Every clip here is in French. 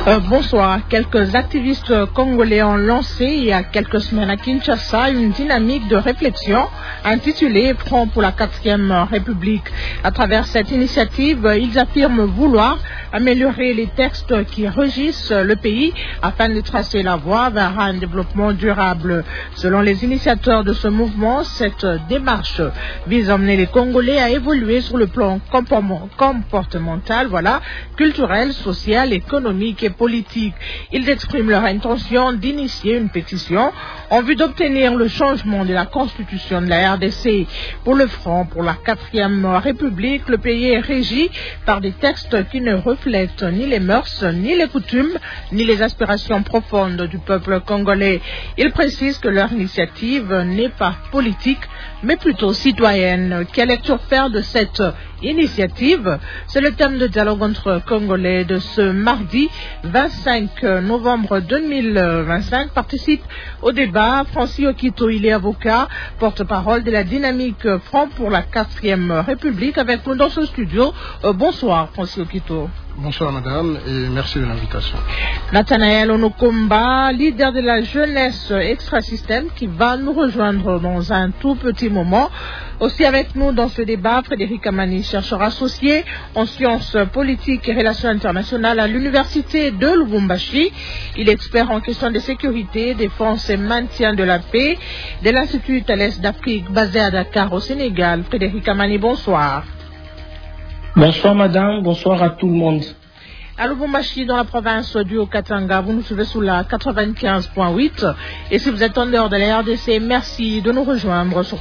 Bonsoir. Quelques activistes congolais ont lancé il y a quelques semaines à Kinshasa une dynamique de réflexion intitulée Front pour la 4e République. À travers cette initiative, ils affirment vouloir améliorer les textes qui régissent le pays afin de tracer la voie vers un développement durable. Selon les initiateurs de ce mouvement, cette démarche vise à amener les Congolais à évoluer sur le plan comportemental, culturel, social, économique et politique. Ils expriment leur intention d'initier une pétition en vue d'obtenir le changement de la constitution de la RDC. Pour le Front pour la 4e République, le pays est régi par des textes qui ne reflètent ni les mœurs, ni les coutumes, ni les aspirations profondes du peuple congolais. Ils précisent que leur initiative n'est pas politique, mais plutôt citoyenne. Quelle lecture faire de cette initiative? C'est le thème de dialogue entre Congolais de ce mardi 25 novembre 2025. Participe au débat Francis Okito, il est avocat, porte-parole de la dynamique Front pour la 4e République, avec nous dans ce studio. Bonsoir Francis Okito. Bonsoir madame et merci de l'invitation. Nathanaël Onokomba, leader de la jeunesse extra-système, qui va nous rejoindre dans un tout petit moment. Aussi avec nous dans ce débat, Frédéric Amani, chercheur associé en sciences politiques et relations internationales à l'université de Lubumbashi. Il est expert en questions de sécurité, défense et maintien de la paix de l'Institut Thalès d'Afrique basé à Dakar au Sénégal. Frédéric Amani, bonsoir. Bonsoir madame, bonsoir à tout le monde. À Lubumbashi, dans la province du Haut-Katanga, vous nous suivez sous la 95.8. Et si vous êtes en dehors de la RDC, merci de nous rejoindre sur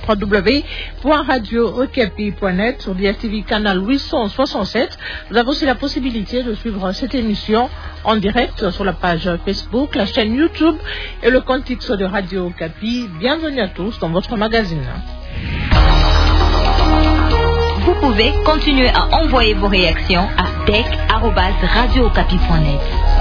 www.radio-okapi.net, sur DSTV canal 867. Vous avez aussi la possibilité de suivre cette émission en direct sur la page Facebook, la chaîne YouTube et le compte X de Radio Okapi. Bienvenue à tous dans votre magazine. Vous pouvez continuer à envoyer vos réactions à tech@radiookapi.net.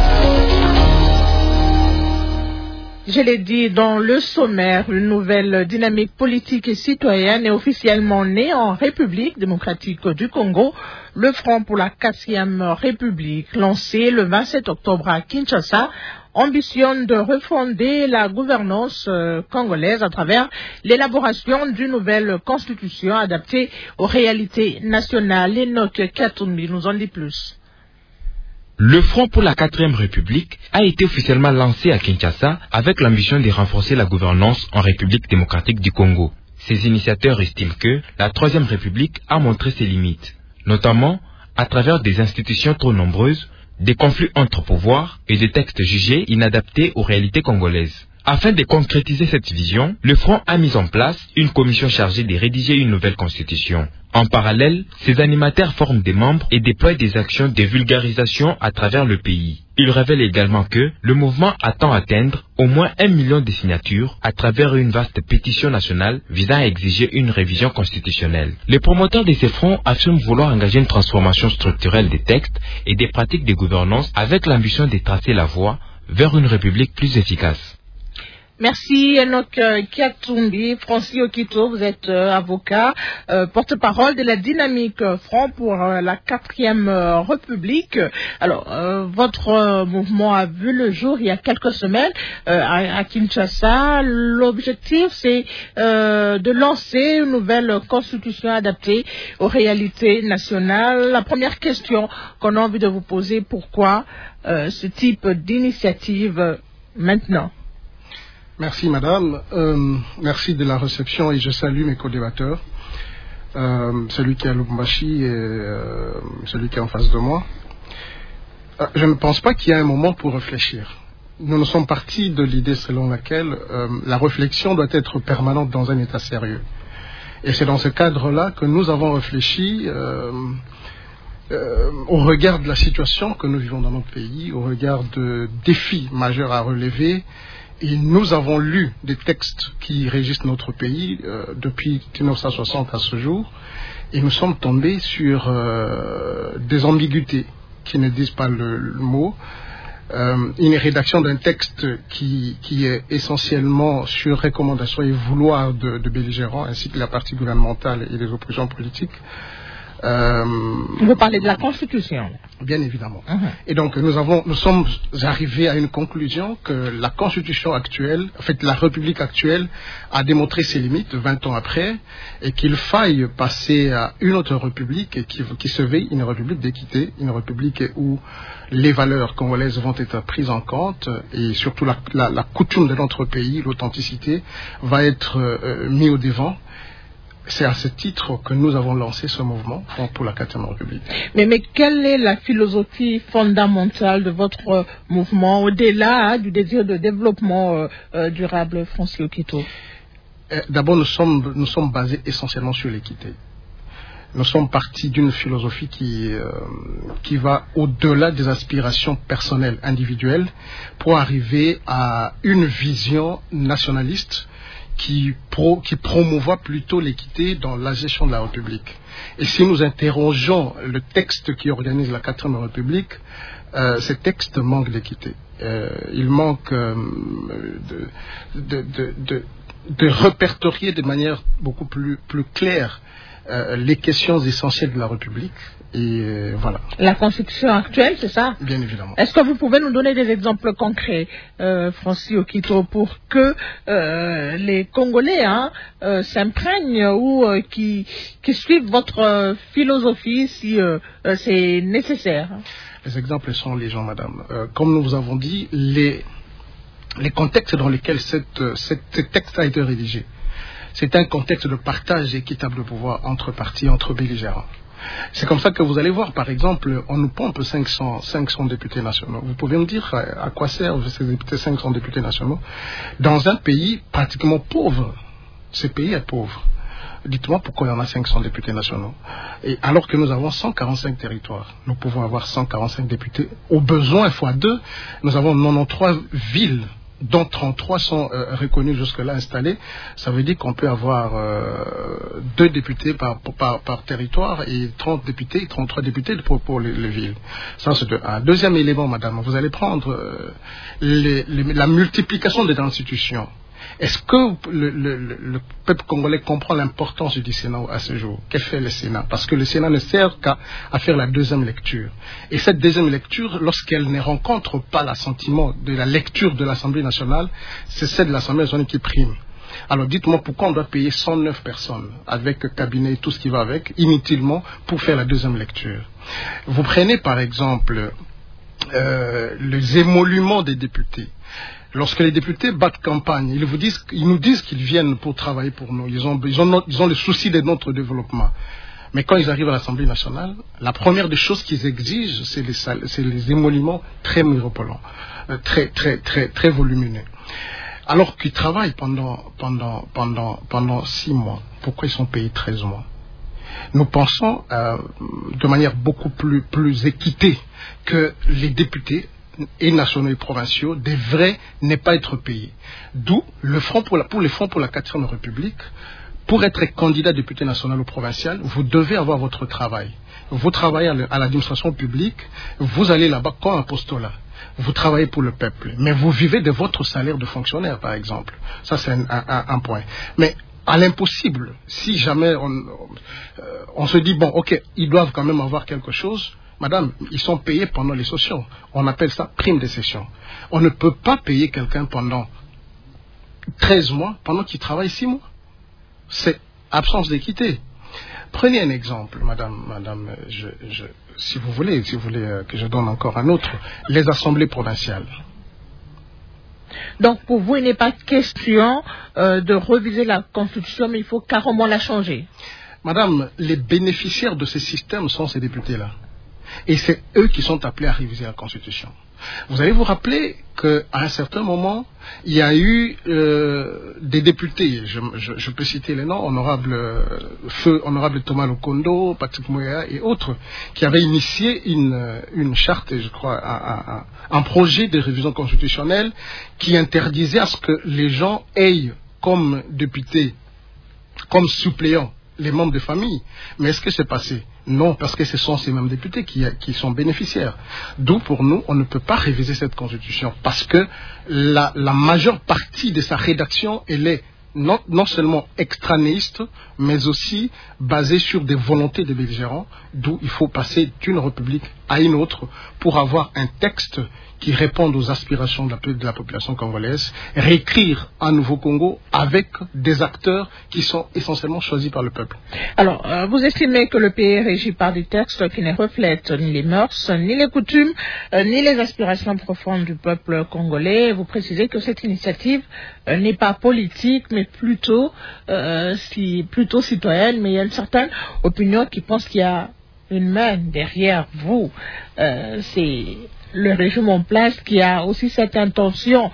Je l'ai dit dans le sommaire, une nouvelle dynamique politique et citoyenne est officiellement née en République démocratique du Congo. Le Front pour la 4e République, lancé le 27 octobre à Kinshasa, ambitionne de refonder la gouvernance congolaise à travers l'élaboration d'une nouvelle constitution adaptée aux réalités nationales. Enoch Katumbi nous en dit plus. Le Front pour la 4e République a été officiellement lancé à Kinshasa avec l'ambition de renforcer la gouvernance en République démocratique du Congo. Ses initiateurs estiment que la 3e République a montré ses limites, notamment à travers des institutions trop nombreuses, des conflits entre pouvoirs et des textes jugés inadaptés aux réalités congolaises. Afin de concrétiser cette vision, le Front a mis en place une commission chargée de rédiger une nouvelle constitution. En parallèle, ses animateurs forment des membres et déploient des actions de vulgarisation à travers le pays. Il révèle également que le mouvement attend atteindre au moins 1 million de signatures à travers une vaste pétition nationale visant à exiger une révision constitutionnelle. Les promoteurs de ces fronts affirment vouloir engager une transformation structurelle des textes et des pratiques de gouvernance avec l'ambition de tracer la voie vers une république plus efficace. Merci Enoch Katumbi. Francis Okito, vous êtes avocat, porte-parole de la dynamique Front pour la 4e République. Alors, votre mouvement a vu le jour il y a quelques semaines à Kinshasa. L'objectif, c'est de lancer une nouvelle constitution adaptée aux réalités nationales. La première question qu'on a envie de vous poser, pourquoi ce type d'initiative maintenant? Merci madame, merci de la réception et je salue mes co-débatteurs, celui qui est à Lubumbashi et celui qui est en face de moi. Je ne pense pas qu'il y ait un moment pour réfléchir. Nous sommes partis de l'idée selon laquelle la réflexion doit être permanente dans un état sérieux. Et c'est dans ce cadre-là que nous avons réfléchi au regard de la situation que nous vivons dans notre pays, au regard de défis majeurs à relever. Et nous avons lu des textes qui régissent notre pays depuis 1960 à ce jour, et nous sommes tombés sur des ambiguïtés qui ne disent pas le mot. Une rédaction d'un texte qui est essentiellement sur recommandation et vouloir de belligérants, ainsi que la partie gouvernementale et les oppositions politiques. Vous parlez de la Constitution. Bien évidemment. Et donc, nous sommes arrivés à une conclusion que la Constitution actuelle, en fait, la République actuelle a démontré ses limites 20 ans après, et qu'il faille passer à une autre République qui se veille une République d'équité, une République où les valeurs congolaises vont être prises en compte, et surtout la coutume de notre pays, l'authenticité, va être mise au devant. C'est à ce titre que nous avons lancé ce mouvement pour la 4e République. Mais quelle est la philosophie fondamentale de votre mouvement, au-delà du désir de développement durable, Francis Okito? D'abord, nous sommes basés essentiellement sur l'équité. Nous sommes partis d'une philosophie qui va au-delà des aspirations personnelles, individuelles, pour arriver à une vision nationaliste qui promouvoit plutôt l'équité dans la gestion de la République. Et si nous interrogeons le texte qui organise la 4e République, ce texte manque d'équité. Il manque de répertorier de manière beaucoup plus claire les questions essentielles de la République. Et voilà. La Constitution actuelle, c'est ça? Bien évidemment. Est-ce que vous pouvez nous donner des exemples concrets, Francis Okito, pour que les Congolais s'imprègnent ou qui suivent votre philosophie si c'est nécessaire? Les exemples sont légion, madame. Comme nous vous avons dit, les contextes dans lesquels ce texte a été rédigé, c'est un contexte de partage équitable de pouvoir entre partis, entre belligérants. C'est comme ça que vous allez voir, par exemple, on nous pompe 500 députés nationaux. Vous pouvez me dire à quoi servent ces 500 députés nationaux dans un pays pratiquement pauvre? Ce pays est pauvre. Dites-moi pourquoi il y en a 500 députés nationaux. Et alors que nous avons 145 territoires, nous pouvons avoir 145 députés. Au besoin, x2, nous avons 93 villes, dont 33 sont reconnus jusque-là installés. Ça veut dire qu'on peut avoir 2 députés par territoire et 30 députés, 33 députés pour les villes. Ça, c'est un deuxième élément, madame. Vous allez prendre la multiplication des institutions. Est-ce que le peuple congolais comprend l'importance du Sénat à ce jour? Qu'est-ce que fait le Sénat? Parce que le Sénat ne sert qu'à faire la deuxième lecture. Et cette deuxième lecture, lorsqu'elle ne rencontre pas l'assentiment de la lecture de l'Assemblée nationale, c'est celle de l'Assemblée nationale qui prime. Alors dites-moi pourquoi on doit payer 109 personnes avec cabinet et tout ce qui va avec, inutilement, pour faire la deuxième lecture. Vous prenez par exemple les émoluments des députés. Lorsque les députés battent campagne, ils nous disent qu'ils viennent pour travailler pour nous. Ils ont le souci de notre développement. Mais quand ils arrivent à l'Assemblée nationale, la première des choses qu'ils exigent, c'est les émoluments très mirobolants, très volumineux. Alors qu'ils travaillent pendant 6 mois. Pourquoi ils sont payés 13 mois? Nous pensons de manière beaucoup plus équitée que les députés et nationaux et provinciaux devraient ne pas être payés. D'où le front pour les fonds pour la 4e République. Pour être candidat député national ou provincial, vous devez avoir votre travail. Vous travaillez à l'administration publique, vous allez là-bas comme un postulat. Vous travaillez pour le peuple, mais vous vivez de votre salaire de fonctionnaire, par exemple. Ça, c'est un point. Mais à l'impossible, si jamais on se dit, bon, ok, ils doivent quand même avoir quelque chose. Madame, ils sont payés pendant les sessions. On appelle ça prime de session. On ne peut pas payer quelqu'un pendant 13 mois, pendant qu'il travaille 6 mois. C'est absence d'équité. Prenez un exemple, madame, si vous voulez que je donne encore un autre, les assemblées provinciales. Donc pour vous, il n'est pas question de réviser la Constitution, mais il faut carrément la changer. Madame, les bénéficiaires de ce système sont ces députés-là. Et c'est eux qui sont appelés à réviser la Constitution. Vous allez vous rappeler qu'à un certain moment, il y a eu des députés, je peux citer les noms, honorable Thomas Lokondo, Patrick Moya et autres, qui avaient initié une charte, je crois, un projet de révision constitutionnelle qui interdisait à ce que les gens aient comme députés, comme suppléants, les membres de famille. Mais est-ce que c'est passé? Non, parce que ce sont ces mêmes députés qui sont bénéficiaires. D'où pour nous, on ne peut pas réviser cette constitution, parce que la majeure partie de sa rédaction, elle est non seulement extranéiste, mais aussi basé sur des volontés des belligérants, d'où il faut passer d'une république à une autre pour avoir un texte qui réponde aux aspirations de la population congolaise, réécrire un nouveau Congo avec des acteurs qui sont essentiellement choisis par le peuple. Alors, vous estimez que le pays est régi par des textes qui ne reflètent ni les mœurs, ni les coutumes, ni les aspirations profondes du peuple congolais. Vous précisez que cette initiative n'est pas politique, mais plutôt citoyenne, mais il y a une certaine opinion qui pense qu'il y a une main derrière vous. C'est le régime en place qui a aussi cette intention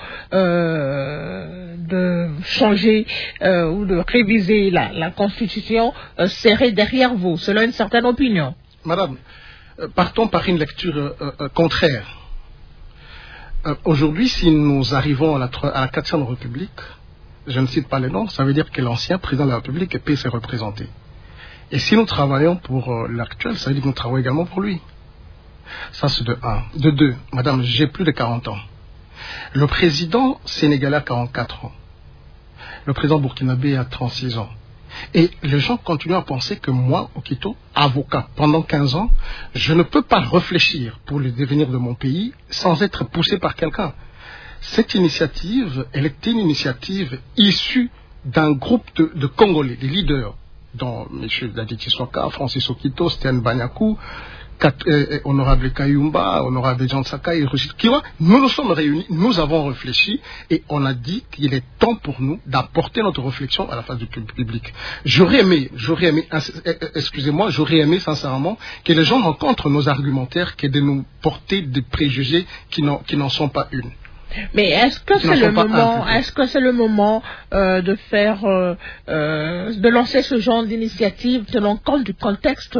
de changer ou de réviser la Constitution serait derrière vous, selon une certaine opinion. Madame, partons par une lecture contraire. Aujourd'hui, si nous arrivons à la 4e République, je ne cite pas les noms, ça veut dire que l'ancien président de la République peut se représenter. Et si nous travaillons pour l'actuel, ça veut dire que nous travaillons également pour lui. Ça, c'est de 1. De 2, madame, j'ai plus de 40 ans. Le président sénégalais a 44 ans. Le président burkinabé a 36 ans. Et les gens continuent à penser que moi, Okito, avocat, pendant 15 ans, je ne peux pas réfléchir pour le devenir de mon pays sans être poussé par quelqu'un. Cette initiative, elle est une initiative issue d'un groupe de Congolais, des leaders, dont M. Daditi Soka, Francis Okito, Stéphane Banyakou, honorable Kayumba, honorable Jean Saka et Roger Kiwa, nous nous sommes réunis, nous avons réfléchi et on a dit qu'il est temps pour nous d'apporter notre réflexion à la face du public. J'aurais aimé sincèrement que les gens rencontrent nos argumentaires que de nous porter des préjugés qui n'en sont pas une. Mais est-ce que c'est le moment de faire, de lancer ce genre d'initiative tenant compte du contexte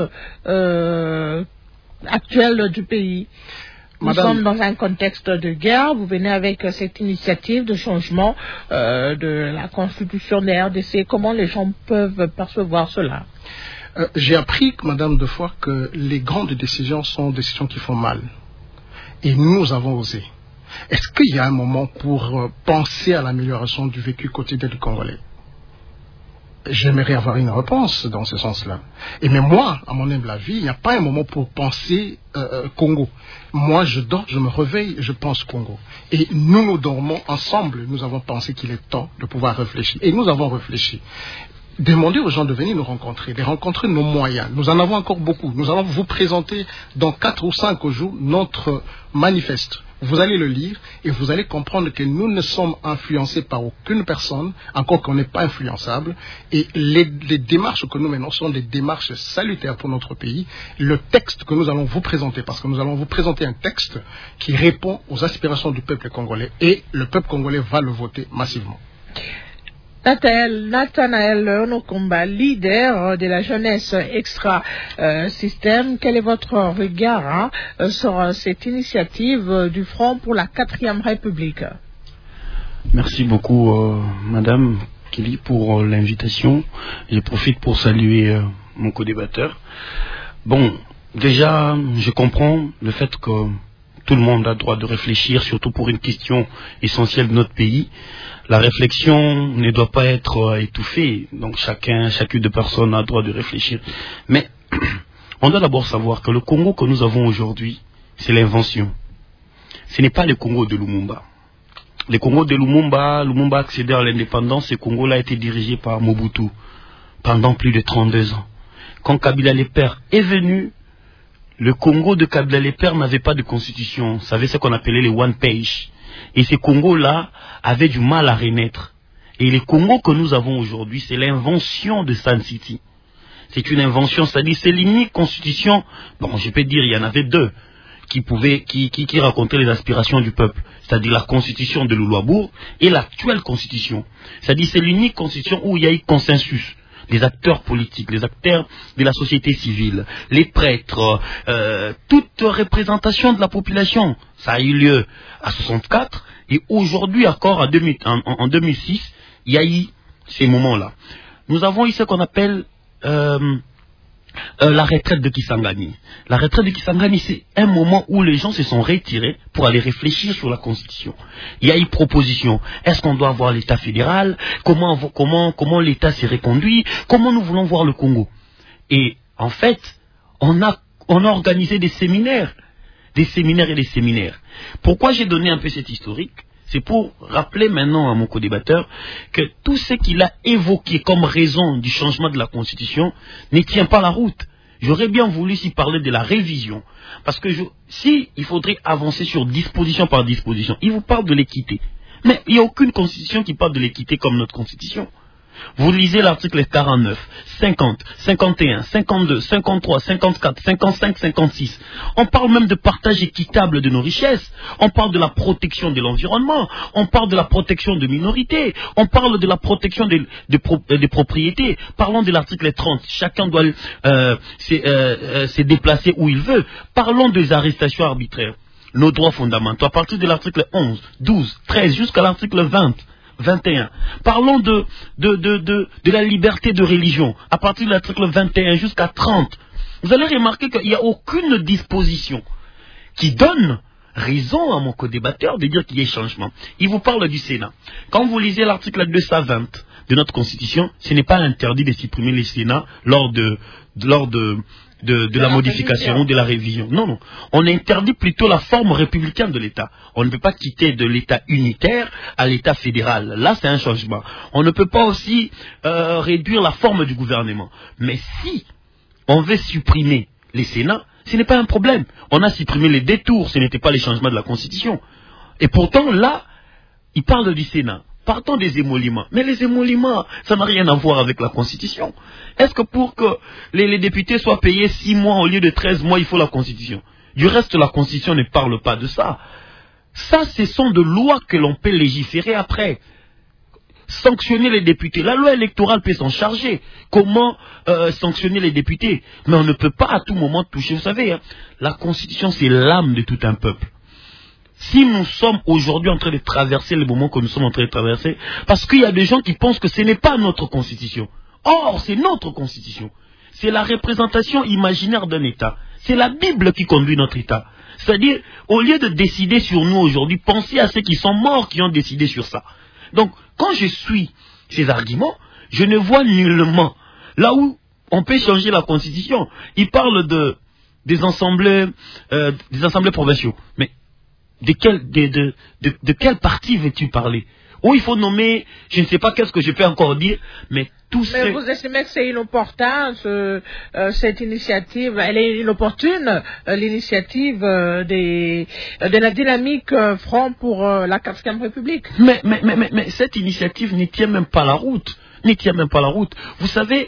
actuel du pays? Nous sommes dans un contexte de guerre. Vous venez avec cette initiative de changement de la constitution de la RDC. Comment les gens peuvent percevoir cela? J'ai appris, madame, de fois que les grandes décisions sont des décisions qui font mal. Et nous avons osé. Est-ce qu'il y a un moment pour penser à l'amélioration du vécu quotidien du Congolais? J'aimerais avoir une réponse dans ce sens-là. Mais moi, à mon humble avis, il n'y a pas un moment pour penser Congo. Moi, je dors, je me réveille, je pense Congo. Et nous dormons ensemble. Nous avons pensé qu'il est temps de pouvoir réfléchir. Et nous avons réfléchi. Demandez aux gens de venir nous rencontrer, de rencontrer nos moyens. Nous en avons encore beaucoup. Nous allons vous présenter dans 4 ou 5 jours notre manifeste. Vous allez le lire et vous allez comprendre que nous ne sommes influencés par aucune personne, encore qu'on n'est pas influençable. Et les démarches que nous menons sont des démarches salutaires pour notre pays. Le texte que nous allons vous présenter, parce que nous allons vous présenter un texte qui répond aux aspirations du peuple congolais et le peuple congolais va le voter massivement. Nathanaël Onokomba, leader de la jeunesse extra-système, quel est votre regard sur cette initiative du Front pour la 4e République? Merci beaucoup, Madame Kelly, pour l'invitation. Je profite pour saluer mon co-débatteur. Bon, déjà, je comprends le fait que tout le monde a le droit de réfléchir, surtout pour une question essentielle de notre pays. La réflexion ne doit pas être étouffée, donc chacune de personnes a le droit de réfléchir. Mais on doit d'abord savoir que le Congo que nous avons aujourd'hui, c'est l'invention. Ce n'est pas le Congo de Lumumba. Le Congo de Lumumba a accédé à l'indépendance, ce Congo-là a été dirigé par Mobutu pendant plus de 32 ans. Quand Kabila le père est venu, le Congo de Kabila le père n'avait pas de constitution, ça avait ce qu'on appelait les one page. Et ces Congos-là avaient du mal à renaître. Et les Congos que nous avons aujourd'hui, c'est l'invention de Sun City. C'est une invention, c'est-à-dire c'est l'unique constitution, bon je peux dire il y en avait 2, qui racontaient les aspirations du peuple. C'est-à-dire la constitution de Louloabourg et l'actuelle constitution. C'est-à-dire c'est l'unique constitution où il y a eu consensus. Les acteurs politiques, les acteurs de la société civile, les prêtres, toute représentation de la population. Ça a eu lieu à 64 et aujourd'hui encore en 2006, il y a eu ces moments-là. Nous avons eu ce qu'on appelle la retraite de Kisangani. La retraite de Kisangani, c'est un moment où les gens se sont retirés pour aller réfléchir sur la Constitution. Il y a une proposition. Est-ce qu'on doit avoir l'État fédéral? Comment l'État s'est reconduit? Comment nous voulons voir le Congo? Et en fait, on a organisé des séminaires. Des séminaires et des séminaires. Pourquoi j'ai donné un peu cet historique? C'est pour rappeler maintenant à mon co-débatteur que tout ce qu'il a évoqué comme raison du changement de la Constitution ne tient pas la route. J'aurais bien voulu s'y parler de la révision. Parce que si il faudrait avancer sur disposition par disposition, il vous parle de l'équité. Mais il n'y a aucune constitution qui parle de l'équité comme notre constitution. Vous lisez l'article 49, 50, 51, 52, 53, 54, 55, 56. On parle même de partage équitable de nos richesses. On parle de la protection de l'environnement. On parle de la protection de minorités. On parle de la protection des propriétés. Parlons de l'article 30. Chacun doit se déplacer où il veut. Parlons des arrestations arbitraires. Nos droits fondamentaux. À partir de l'article 11, 12, 13 jusqu'à l'article 20. 21. Parlons de la liberté de religion, à partir de l'article 21 jusqu'à 30. Vous allez remarquer qu'il n'y a aucune disposition qui donne raison à mon co-débatteur de dire qu'il y ait changement. Il vous parle du Sénat. Quand vous lisez l'article 220 de notre Constitution, ce n'est pas interdit de supprimer les Sénats lors de la modification ou de la révision. Non, non. On interdit plutôt la forme républicaine de l'État. On ne peut pas quitter de l'État unitaire à l'État fédéral. Là, c'est un changement. On ne peut pas aussi réduire la forme du gouvernement. Mais si on veut supprimer les Sénats, ce n'est pas un problème. On a supprimé les détours, ce n'était pas les changements de la Constitution. Et pourtant, là, il parle du Sénat. Partons des émoluments. Mais les émoluments, ça n'a rien à voir avec la Constitution. Est-ce que pour que les députés soient payés 6 mois au lieu de 13 mois, il faut la Constitution? Du reste, la Constitution ne parle pas de ça. Ça, ce sont de lois que l'on peut légiférer après. Sanctionner les députés. La loi électorale peut s'en charger. Comment sanctionner les députés? Mais on ne peut pas à tout moment toucher. Vous savez, hein, la Constitution, c'est l'âme de tout un peuple. Si nous sommes aujourd'hui en train de traverser le moment que nous sommes en train de traverser, parce qu'il y a des gens qui pensent que ce n'est pas notre constitution. Or, c'est notre constitution. C'est la représentation imaginaire d'un État. C'est la Bible qui conduit notre État. C'est-à-dire, au lieu de décider sur nous aujourd'hui, pensez à ceux qui sont morts qui ont décidé sur ça. Donc, quand je suis ces arguments, je ne vois nullement là où on peut changer la constitution. Il parle des assemblées provinciaux. Mais de quel parti veux-tu parler? Ou il faut nommer, je ne sais pas qu'est-ce que je peux encore dire, mais tout ça. Mais vous estimez que c'est inopportun, cette initiative, elle est inopportune, l'initiative de la dynamique Front pour la 4e République. Mais cette initiative ne tient même pas la route. Vous savez,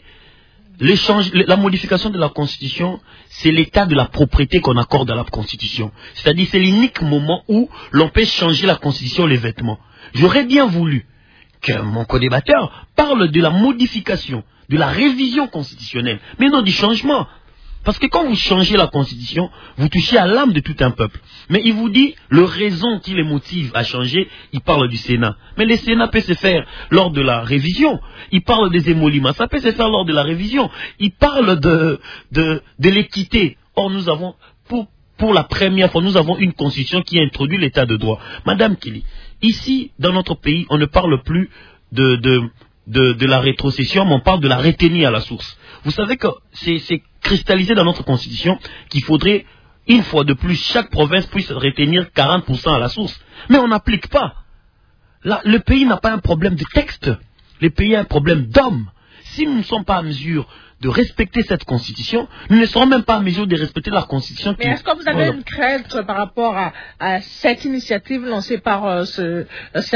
la modification de la Constitution, c'est l'état de la propriété qu'on accorde à la Constitution. C'est-à-dire, c'est l'unique moment où l'on peut changer la Constitution, les vêtements. J'aurais bien voulu que mon co-débatteur parle de la modification, de la révision constitutionnelle, mais non du changement. Parce que quand vous changez la Constitution, vous touchez à l'âme de tout un peuple. Mais il vous dit, le raison qui les motive à changer, il parle du Sénat. Mais le Sénat peut se faire lors de la révision. Il parle des émoluments, ça peut se faire lors de la révision. Il parle de l'équité. Or, nous avons, pour la première fois, nous avons une Constitution qui introduit l'état de droit. Madame Kili, ici, dans notre pays, on ne parle plus de la rétrocession, mais on parle de la retenue à la source. Vous savez que c'est cristallisé dans notre Constitution qu'il faudrait, une fois de plus, chaque province puisse retenir 40% à la source. Mais on n'applique pas. Là, le pays n'a pas un problème de texte. Le pays a un problème d'homme. Si nous ne sommes pas en mesure de respecter cette Constitution, nous ne serons même pas en mesure de respecter la Constitution. Mais est-ce que vous avez une crainte par rapport à cette initiative lancée par ces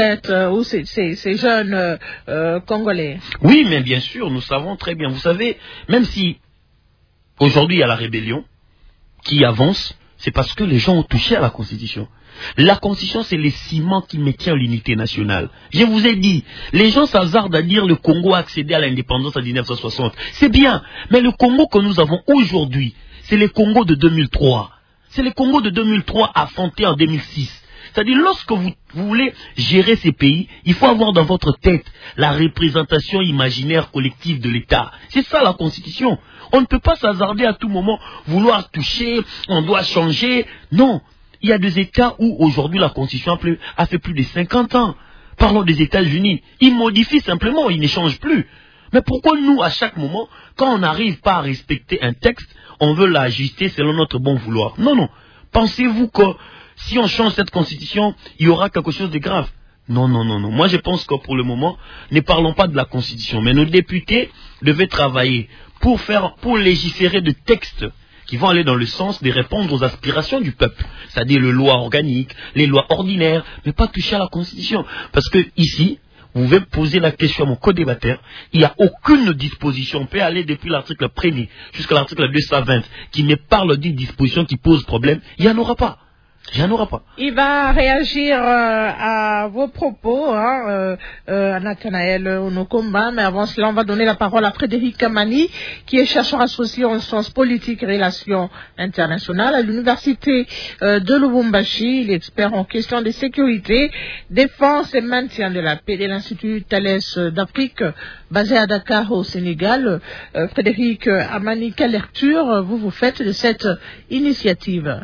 jeunes Congolais? Oui, mais bien sûr, nous savons très bien. Vous savez, même si aujourd'hui il y a la rébellion qui avance, c'est parce que les gens ont touché à la Constitution. La Constitution, c'est le ciment qui maintient l'unité nationale. Je vous ai dit, les gens s'hasardent à dire le Congo a accédé à l'indépendance en 1960. C'est bien, mais le Congo que nous avons aujourd'hui, c'est le Congo de 2003. C'est le Congo de 2003 affronté en 2006. C'est-à-dire, lorsque vous voulez gérer ces pays, il faut avoir dans votre tête la représentation imaginaire collective de l'État. C'est ça la Constitution. On ne peut pas s'hasarder à tout moment, vouloir toucher, on doit changer. Non, il y a des États où aujourd'hui la Constitution a fait plus de 50 ans. Parlons des États-Unis. Ils modifient simplement, ils ne changent plus. Mais pourquoi nous, à chaque moment, quand on n'arrive pas à respecter un texte, on veut l'ajuster selon notre bon vouloir? Non, non. Pensez-vous que si on change cette Constitution, il y aura quelque chose de grave? Non, non, non, non. Moi, je pense que pour le moment, ne parlons pas de la Constitution. Mais nos députés devaient travailler pour légiférer de textes qui vont aller dans le sens de répondre aux aspirations du peuple. C'est-à-dire les lois organiques, les lois ordinaires, mais pas toucher à la Constitution. Parce que ici, vous pouvez poser la question à mon co-débatteur, il n'y a aucune disposition, on peut aller depuis l'article 1er jusqu'à l'article 220, qui ne parle d'une disposition qui pose problème, il n'y en aura pas. Il n'y en aura pas. Il va réagir à vos propos, Nathanaël Onokomba, mais avant cela, on va donner la parole à Frédéric Kamani, qui est chercheur associé en sciences politiques et relations internationales à l'université de Lubumbashi. Il est expert en questions de sécurité, défense et maintien de la paix de l'Institut Thalès d'Afrique, basé à Dakar au Sénégal. Frédéric Kamani, quelle lecture vous faites de cette initiative?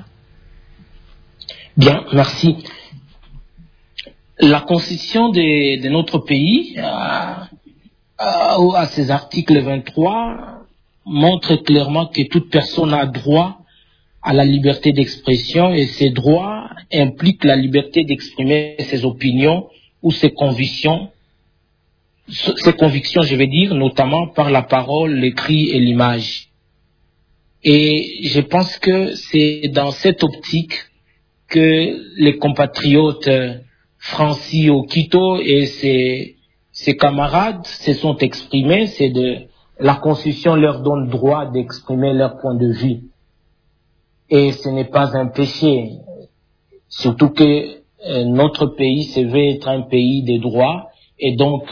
Bien, merci. La constitution de notre pays, à ses articles 23, montre clairement que toute personne a droit à la liberté d'expression et ces droits impliquent la liberté d'exprimer ses opinions ou ses convictions, je veux dire, notamment par la parole, l'écrit et l'image. Et je pense que c'est dans cette optique que les compatriotes Francis Okito et ses camarades se sont exprimés. La Constitution leur donne droit d'exprimer leur point de vue. Et ce n'est pas un péché. Surtout que notre pays se veut être un pays de droit et donc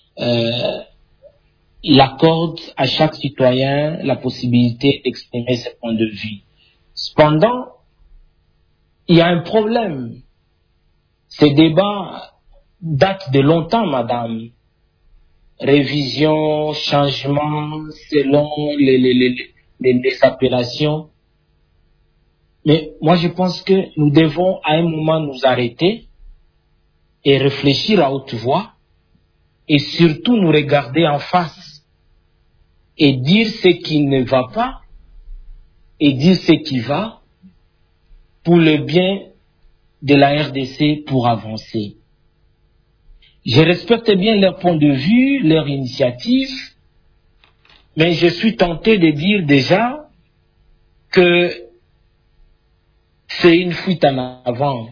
il accorde à chaque citoyen la possibilité d'exprimer ses points de vue. Cependant, il y a un problème. Ces débats datent de longtemps, madame. Révision, changement, selon les appellations. Mais moi, je pense que nous devons à un moment nous arrêter et réfléchir à haute voix et surtout nous regarder en face et dire ce qui ne va pas et dire ce qui va pour le bien de la RDC pour avancer. Je respecte bien leur point de vue, leur initiative, mais je suis tenté de dire déjà que c'est une fuite en avant.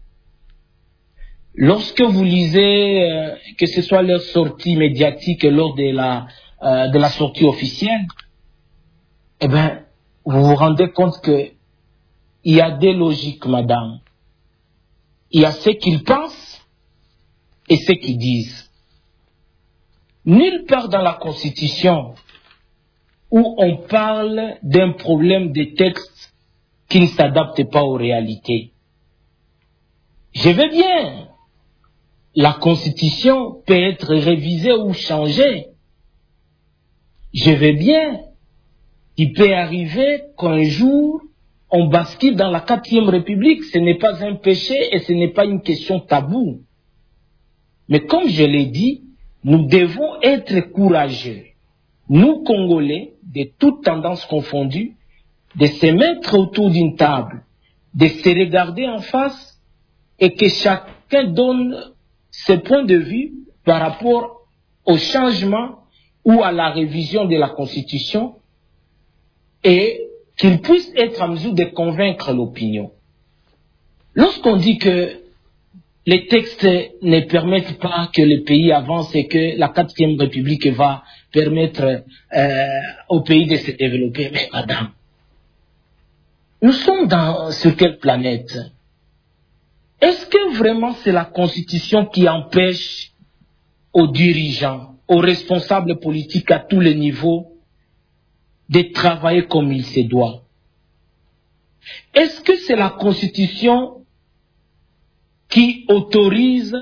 Lorsque vous lisez, que ce soit leur sortie médiatique lors de la sortie officielle, eh bien, vous vous rendez compte que il y a des logiques, madame. Il y a ce qu'ils pensent et ce qu'ils disent. Nulle part dans la Constitution où on parle d'un problème de texte qui ne s'adapte pas aux réalités. Je veux bien. La Constitution peut être révisée ou changée. Je veux bien. Il peut arriver qu'un jour, on bascule dans la 4e République. Ce n'est pas un péché et ce n'est pas une question taboue. Mais comme je l'ai dit, nous devons être courageux. Nous, Congolais, de toutes tendances confondues, de se mettre autour d'une table, de se regarder en face et que chacun donne ses points de vue par rapport au changement ou à la révision de la Constitution et qu'il puisse être en mesure de convaincre l'opinion. Lorsqu'on dit que les textes ne permettent pas que le pays avance et que la 4e République va permettre au pays de se développer, mais madame, nous sommes sur quelle planète? Est-ce que vraiment c'est la Constitution qui empêche aux dirigeants, aux responsables politiques à tous les niveaux de travailler comme il se doit? Est-ce que c'est la Constitution qui autorise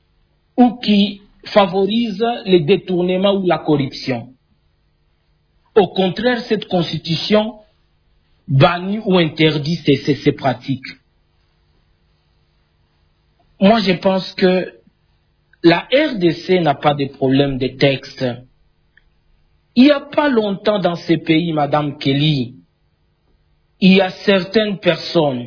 ou qui favorise le détournement ou la corruption? Au contraire, cette constitution bannit ou interdit ces pratiques. Moi, je pense que la RDC n'a pas de problème de texte. Il n'y a pas longtemps dans ces pays, Madame Kelly, il y a certaines personnes